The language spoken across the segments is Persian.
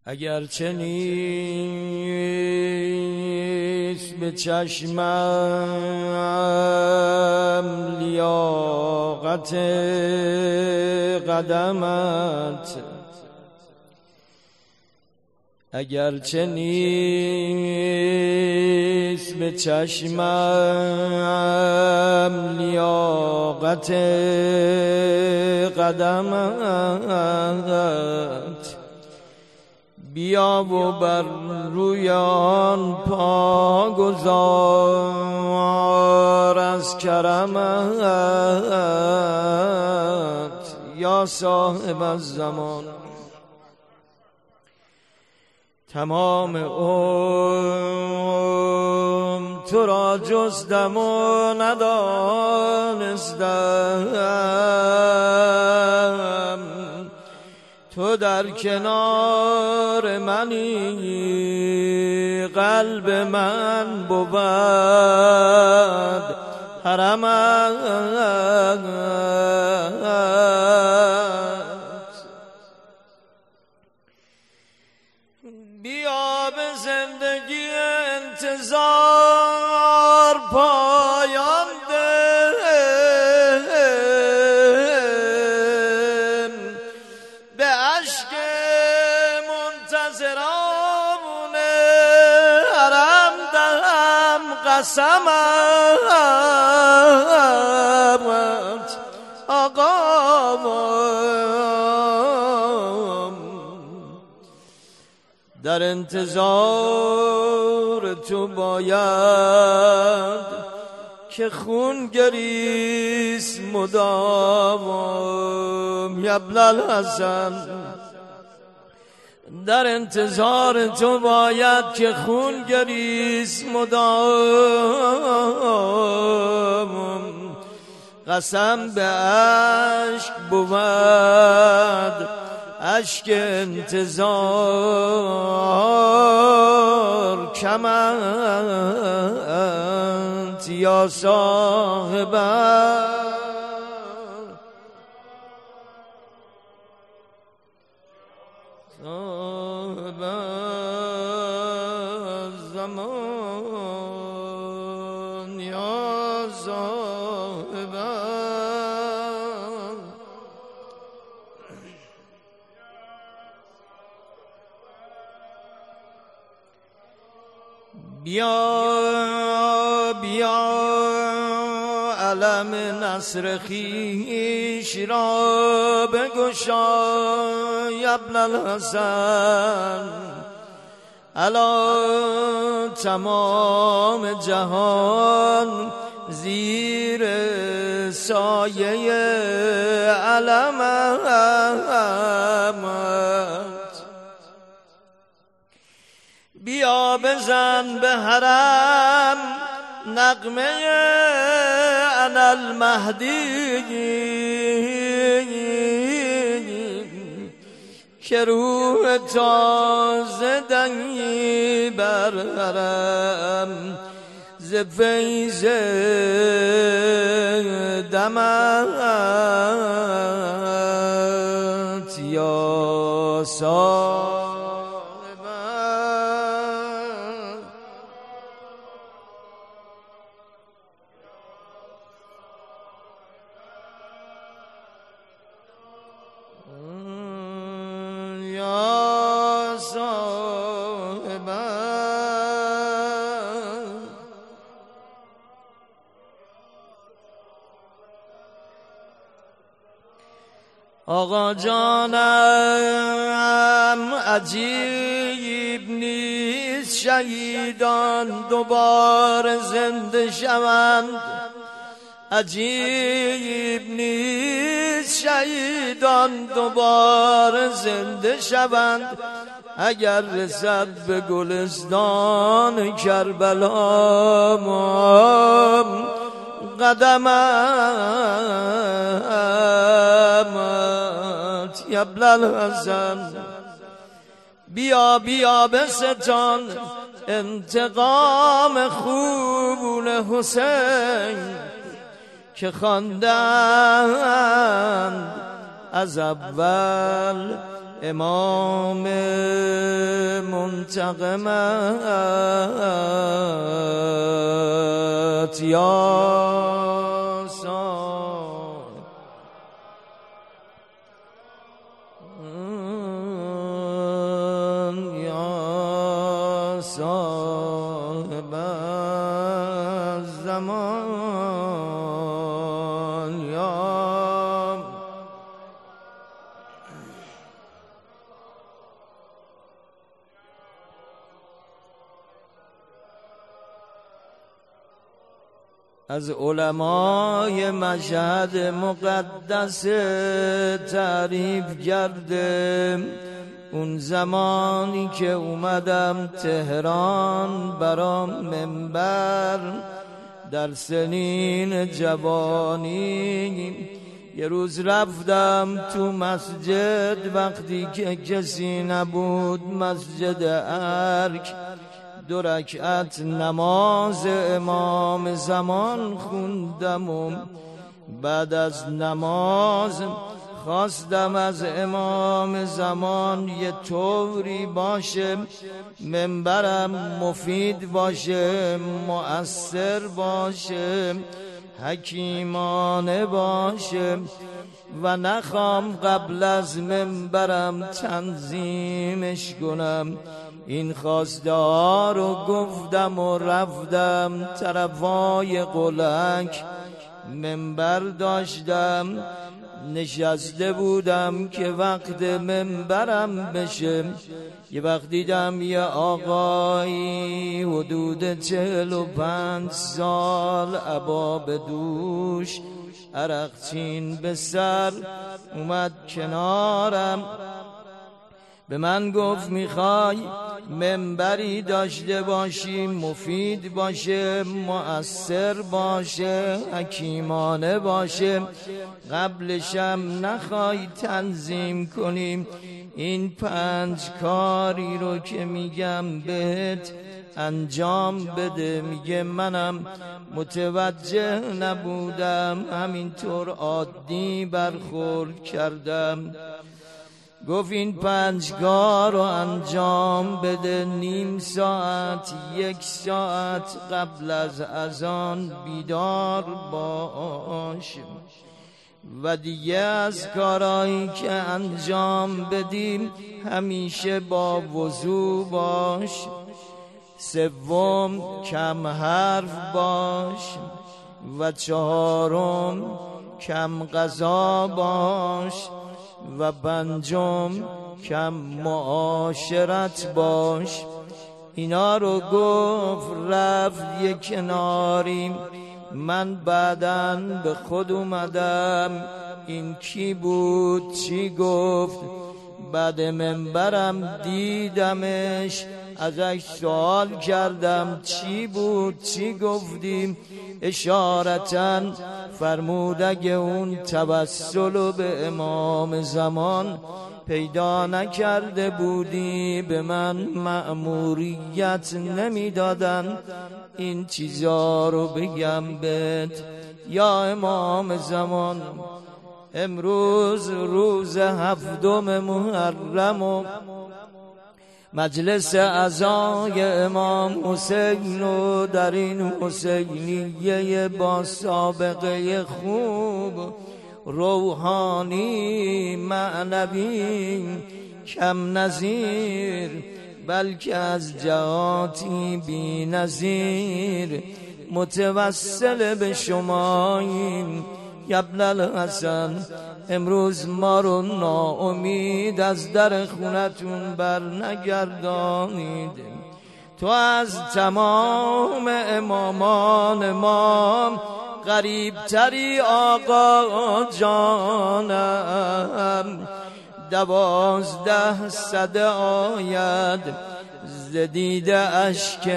اگرچه نیست به چشمم لیاقت قدمت، اگرچه نیست به چشمم لیاقت قدمت، بیا و بر روی آن پا گذار از کرمت یا صاحب الزمان. تمام عمر تو را جستم و ندانستم، تو در کنار منی، قلب من بود حرمت. بیا به زندگی انتظار پایان ده، به عشق منتظرامون حرم دهم قسمت آقا. در انتظار تو باید که خون گریست مدام یبل الحسن، در انتظار تو باید که خون گریست مدام، قسم به عشق بود اشک انتظار کمند یا صاحب الزمان یا صاحب. بیا بیا علم نصر خویش را بگشای ابن الحسن، الا تمام جهان زیر سایه علمت. بیا بزن به حرم نغمه انا المهدی، که روح تازه دنگی بر حرم ز فیض دمت یا صاحب. آقا جانم عجیب نیست شهیدان دوباره زنده شوند، عجیب نیست شهیدان دوباره زنده شوند. اگر رسد به گلستان کربلا قدمت یبل الحسن، بیا بیا بستان انتقام خون حسین که خواندند از اول امام انتقمت یا صاحب یا صاحب الزمان یا از علمای مشهد مقدس تعریف کرده اون زمانی که اومدم تهران برام منبر در سنین جوانی یه روز رفتم تو مسجد وقتی که کسی نبود مسجد ارک 2 رکعت نماز امام زمان خوندم و بعد از نماز خواستم از امام زمان یه طوری باشه منبرم مفید باشه مؤثر باشه حکیمانه باشه و نخوام قبل از منبرم تنظیمش کنم. این خواسته ها رو گفتم و رفتم طرفای قلک منبر داشتم نشسته بودم که وقت منبرم بشه. یه وقت دیدم یه آقایی حدود 45 سال عبا به دوش عرق چین به سر اومد کنارم به من گفت میخوای منبری داشته باشی مفید باشه مؤثر باشه حکیمانه باشه قبلشم نخوای تنظیم کنیم این 5 کاری رو که میگم بهت انجام بده. میگه منم متوجه نبودم همینطور عادی برخورد کردم. گفت این 5 کار رو انجام بده 1/2 ساعت 1 ساعت قبل از اذان بیدار باش و دیگه از کارهایی که انجام بدیم همیشه با وضو باش. 3 کم حرف باش و 4 کم غذا باش و 5 کم معاشرت باش. اینا رو گفت رفت یه کناری. من بعداً به خود اومدم این کی بود چی گفت. بعد منبرم دیدمش ازش سوال کردم چی بود چی گفتیم. اشارتاً فرمود اگه اون توسل به امام زمان پیدا نکرده بودی به من مأموریت نمیدادن این چیزا رو بگم بهت. یا امام زمان امروز روز 7 محرم و مجلس عزای امام حسین و در این حسینیه با سابقه خوب روحانی معنوی کم نظیر بلکه از جهاتی بی نظیر متوسل به شماییم. ابن الحسن امروز ما رو ناامید از در خونتون بر نگردانید. تو از تمام امامان ما غریب تری آقا جانم. 12 صده آید زدید اشک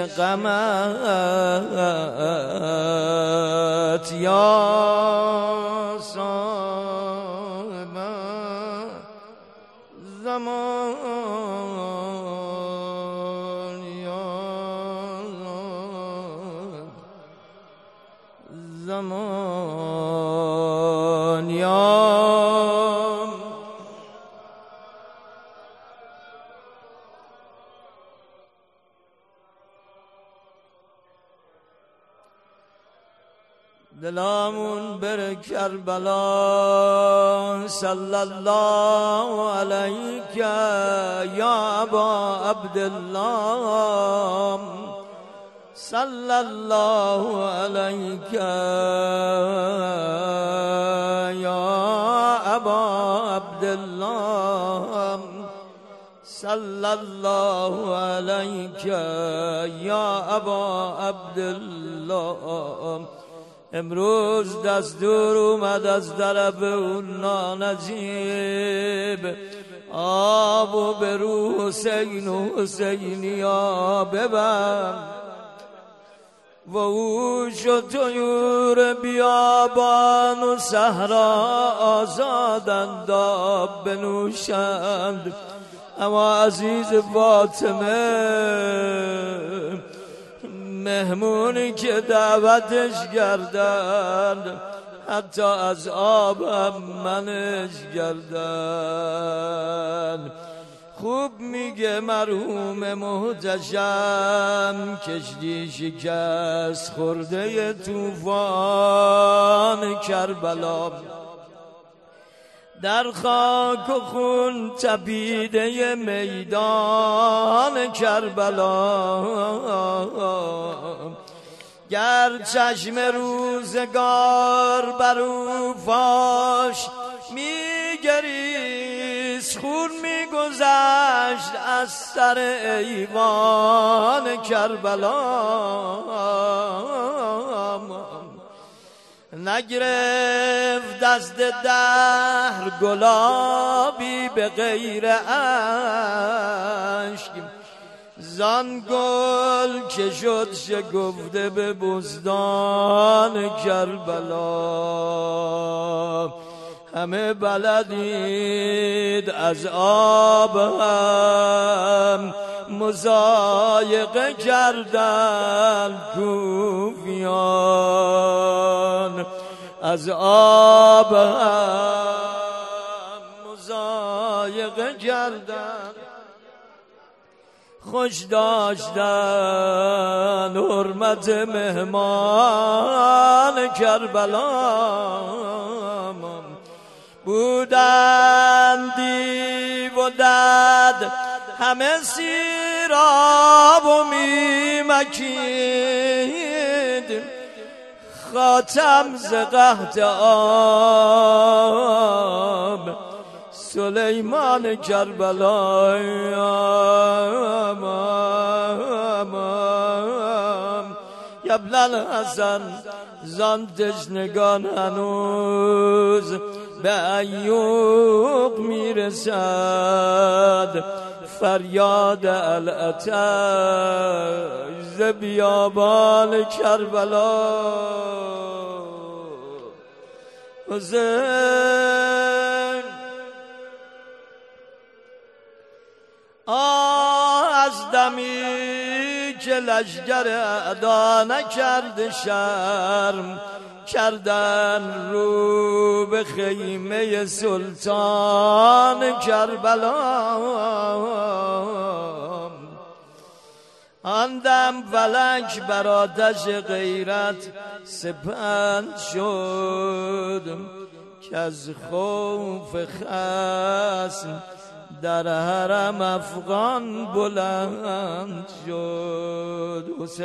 غمت یا صاحب زمان یا زمان یا دلامون بر کربلا صلی الله علیک یا ابا عبدالله صلی الله علیک یا ابا عبدالله صلی الله علیک یا ابا عبدالله. امروز دستور اومد از طرف اون نانجیب آب و به رو حسین و حسینیا ببر و او شد طیور بیابان و صحرا آزادند آب بنوشند، اما عزیز فاطمه مهمونی که دعوتش کردند حتی از آب هم منش کردند. خوب میگه مرحوم محتشم کشتی شکست خورده طوفان کربلا، در خاک و خون تپیده میدان کربلا، گر چشم روزگار بر او فاش میگریست، خون میگذشت از سر ایوان کربلا، نگرفت دست دهر گلابی به غیر اشک، زان گل که شد شکفته به بستان کربلا. همه بلدید از آب هم مضایقه کردن کوفیان، از آب هم مضایقه کردن، خوش داشتن حرمت مهمان کربلا، بودن دیو و دد همه سیراب و میمکید، خاتم ز قحط آب سلیمان کربلا، ابن الحسن زان تشنگان هنوز به ایوب میرسد، فریاد العطش ز بیابان کربلا. حسین از دمی که لشگر اعدا نکرد شرم، کردن رو به خیمه سلطان کربلا، آن دم فلک بر آتش غیرت سپند شد، که از خوف خصم در حرم افغان بلند شد.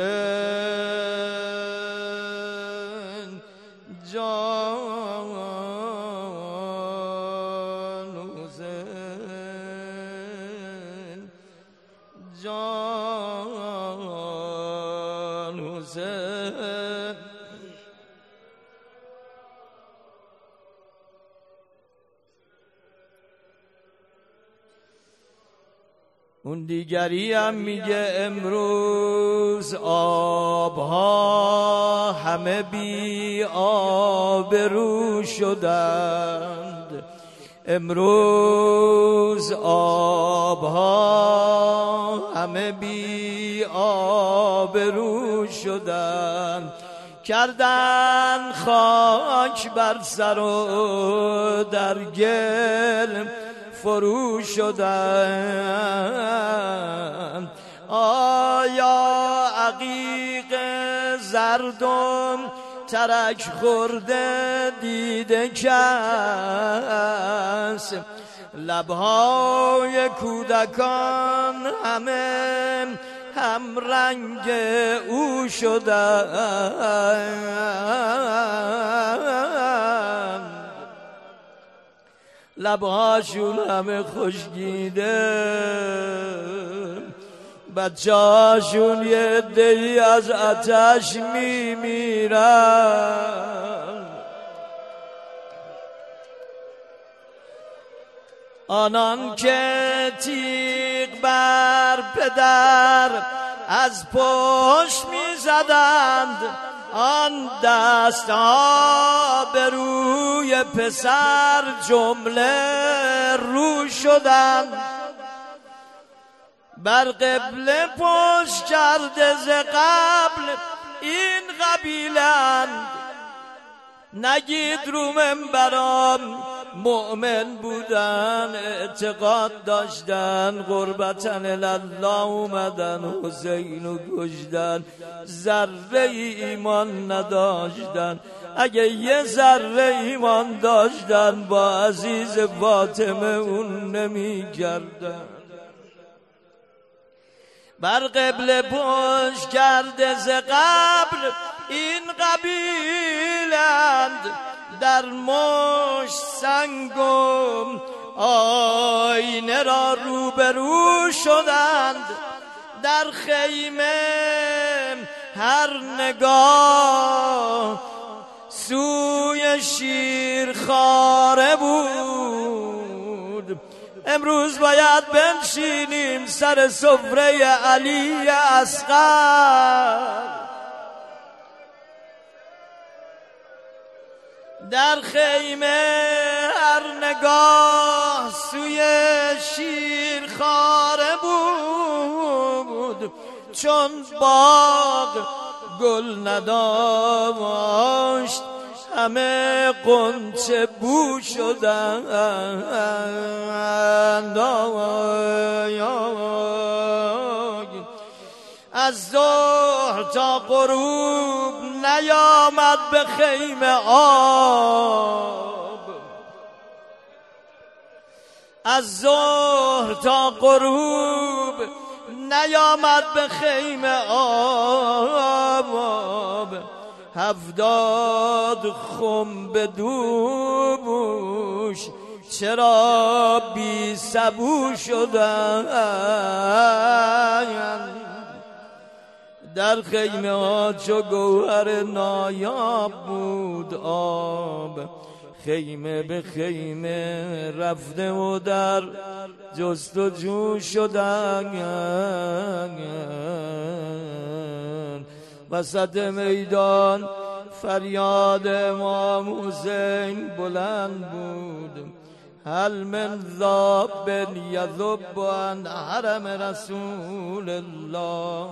حسین جان، حسین جان، حسین اون دیگری هم میگه امروز آبها همه بی آبرو شدند، امروز آبها همه بی آبرو شدند، کردن خاک بر سر و در گل فرو شدند. آیا عقیق زردم ترک خورده دیده کس، لبهای کودکان همه هم رنگ او شدن، لبهاشون همه خشکیده، بچه‌هاشون یه عده‌ای از آتش میمیرن. آنان که تیغ بر پدر از پشت می‌زدند، آن دست‌ها به روی پسر جمله رو شدند. بر قبله پشت کرده ز قبل این قبیلند، نگید رو منبرام مؤمن بودن، اعتقاد داشتن، قربتن الله اومدن، حسین و کشتن، ذره ایمان نداشتن. اگه یه ذره ایمان داشتن با عزیز فاطمه اون نمی کردن. بر قبله پشت کرده ز قبل این قبیلند، در مشت سنگ و آینه را روبرو شدند. در خیمه هر نگاه سوی شیرخواره بود. امروز باید بنشینیم سر سفره علی اصغر، در خیمه هر نگاه سوی شیرخواره بود. چون باغ گل نداشت همه غنچه بو شدند. از ظهر تا غروب نیامد به خیمه آب، از ظهر تا غروب نیامد به خیمه آب. 70 خم به دوش چرا بی سبو شدن. در خیمه ها چو گوهر نایاب بود آب، خیمه به خیمه رفته و در جستجو شدن. وسط میدان فریاد امام حسین بلند بود، هل من ذاب یذب عن حرم رسول الله،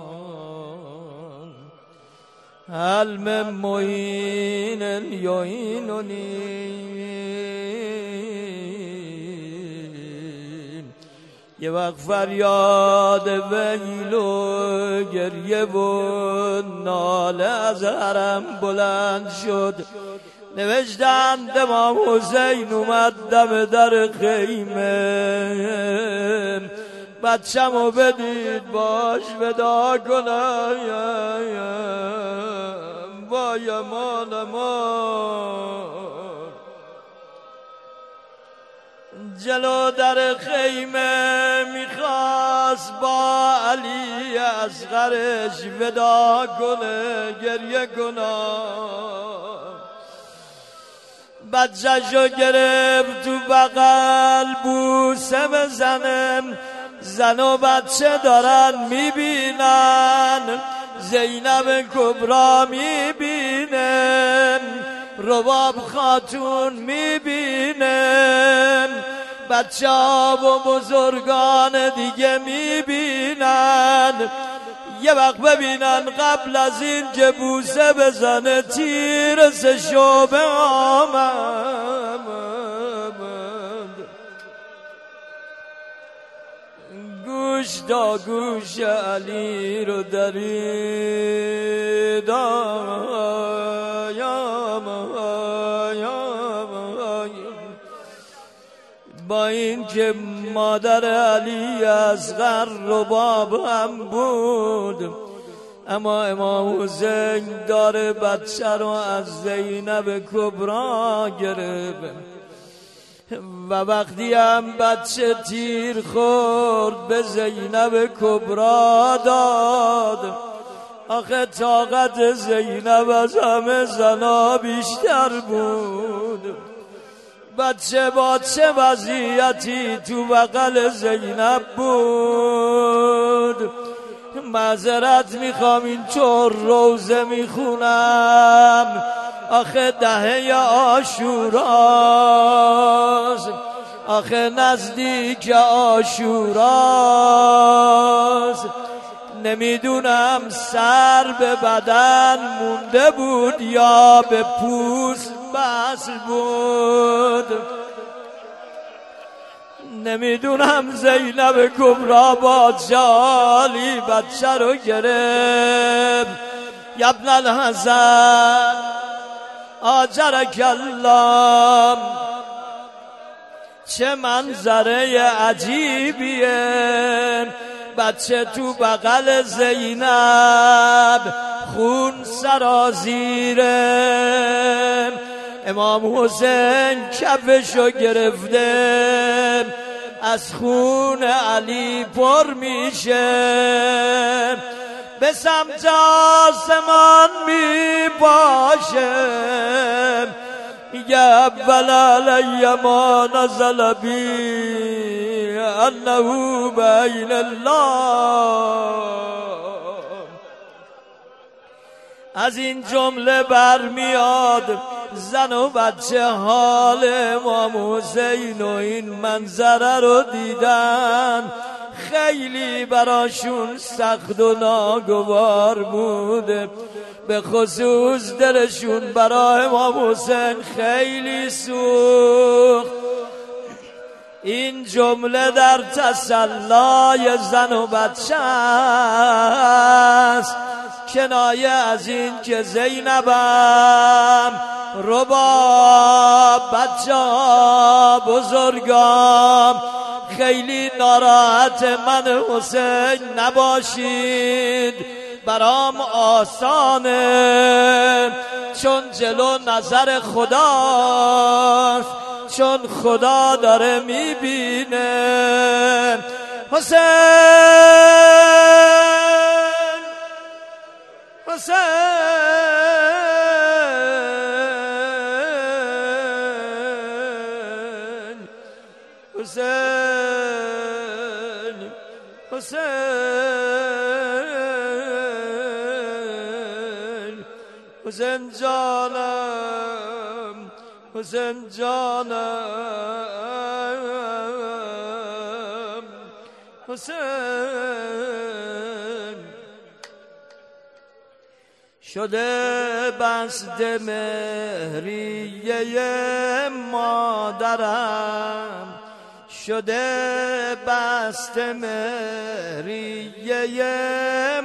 هل من معین یعیننی. یه وقت فریاد ویل و گریه و ناله از حرم بلند شد. نوشتند امام حسین اومد دم در خیمه، بچه‌مو بدید باش ودا کنم، وای امان امان. جلو در خیمه میخواست با علی اصغرش ودا کنه، گریه کنه. بچه‌شو گرفت تو بغل بوسه بزنه، زن و بچه دارن میبینن، زینب کبرا میبینن، رباب خاتون میبینن، بچه ها و بزرگان دیگه میبینن. یه وقت ببینن قبل از این که بوسه بزنه تیر سه شعبه آمد. گوش تا گوش علی رو درید. با این که مادر علی اصغر رباب هم بود، اما امام حسین داره بچه رو از زینب کبرا گرفت و وقتی هم بچه تیر خورد به زینب کبرا داد. آخه طاقت زینب از همه زنا بیشتر بود. بچه با چه وضعیتی تو بغل زینب بود. معذرت میخوام اینطور روزه میخونم، آخه دهه عاشوراست، آخه نزدیک عاشوراست. نمیدونم سر به بدن مونده بود یا به پوست بسل بود. نمیدونم زینب کبرا بادشاهی بچه رو گرفت. ابن الحسن آجرک الله، چه منظره عجیبیه. بچه تو بغل زینب خون سرازیره. امام حسین کفشو گرفته از خون علی پر میشه، به سمت آسمان می باشه. میگه اول علی ما نزل بی انه بین الله. از این جمله برمیاد زن و بچه حال امام حسین و این منظره رو دیدن، خیلی براشون سخت و ناگوار بوده. به خصوص دلشون برای امام حسین خیلی سوخت. این جمله در تسلای زن و بچه است، کنایه از این که زینبم رباب بچه بزرگام خیلی ناراحت من حسین نباشید، برام آسانه، چون جلو نظر خداست، چون خدا داره میبینه. حسین حسین حسین حسین حسین جانم، حسین جانم، حسین. شده بست مهریه مادرم، شده بست مهریه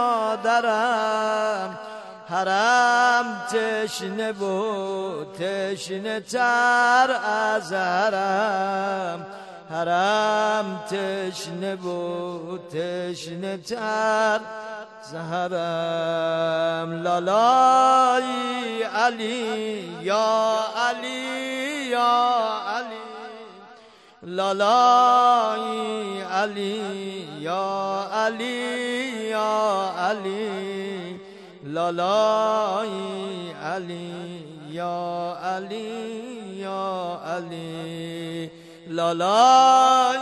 مادرم. حرم تشنه و تشنه تر از حرم، حرم تشنه و تشنه تر زهرم. لالای علی یا علی یا علی، لالای علی یا علی یا علی، لالای علی یا علی یا علی، لالای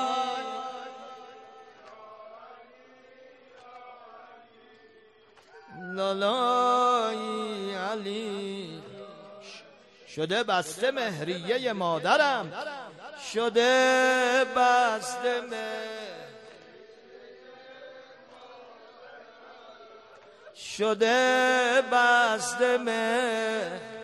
لالای علی. شده بسته مهریه مادرم، شده بسته شده بسته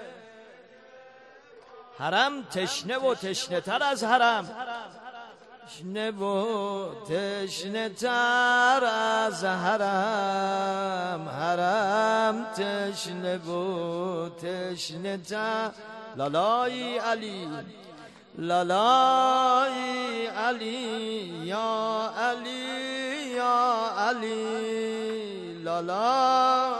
حرم تشنه و تشنه تر از حرم، تشنه و تشنه تر از حرم، حرم تشنه و تشنه تر. لالای علی، لالای علی، یا علی یا علی، لالا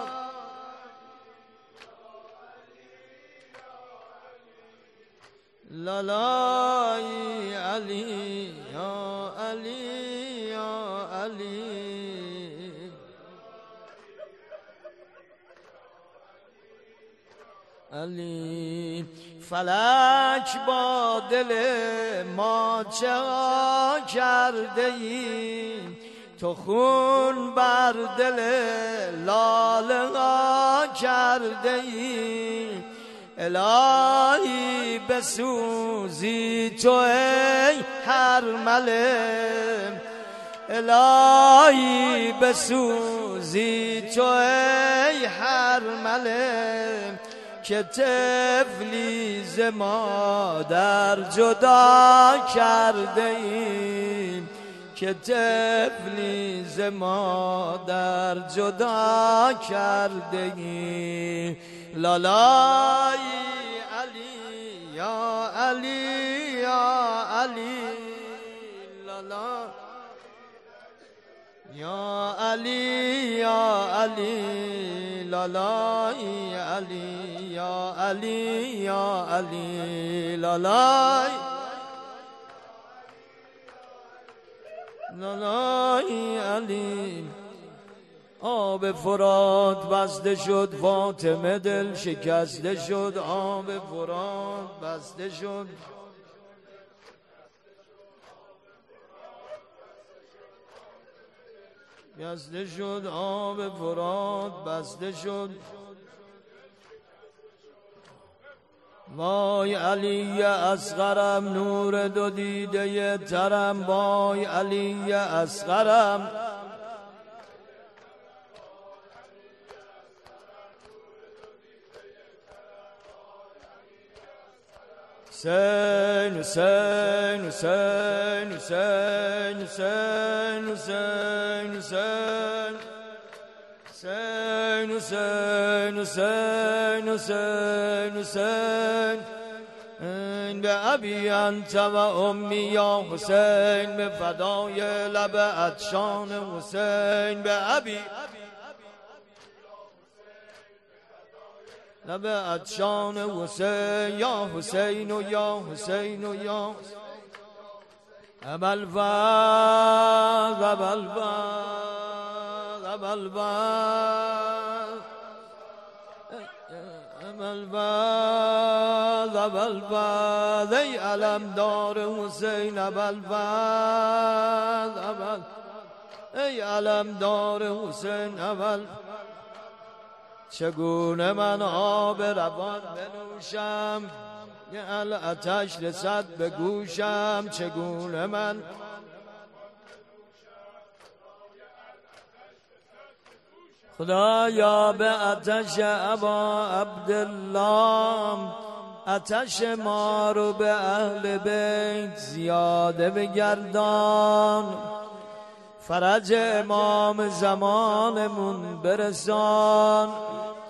لالای علی یا علی یا علی. علی فلک با دل ما چه کرده ای، تو خون بر دل لاله ها کرده ای. الهی بسوزی تو ای هرمله، الهی بسوزی تو ای هرمله، که طفلی ز مادر جدا کرده ایم، که طفلی ز مادر جدا کرده ایم. لالای علی یا علی یا علی، لالا یا علی یا علی، لالای علی یا علی یا علی، لالای لالای علی. آب فرات بسته شد، فاطمه دل شکسته شد. آب فرات بسته شد، بسته شد. آب فرات بسته شد. وای علی اصغرم، نور دو دیده ترم. وای علی اصغرم، حسین حسین حسین حسین حسین حسین حسین حسین حسین حسین حسین به ابی انت و امی یا حسین، به فدای لب عطشان حسین. به ابی لب عطشان حسین، یا حسین و یا حسین و یا ابوالفضل ابوالفضل ابوالفضل ابوالفضل ابوالفضل، ای علمدار حسین ابوالفضل، ای علمدار حسین ابوالفضل. چگونه من آب روان بنوشم، یه آتش رسد به گوشم. چگونه من خدایا به آتش ابا عبدالله، آتش ما رو به اهل بیت زیاده بگردان. فرج امام زمانمون برسان.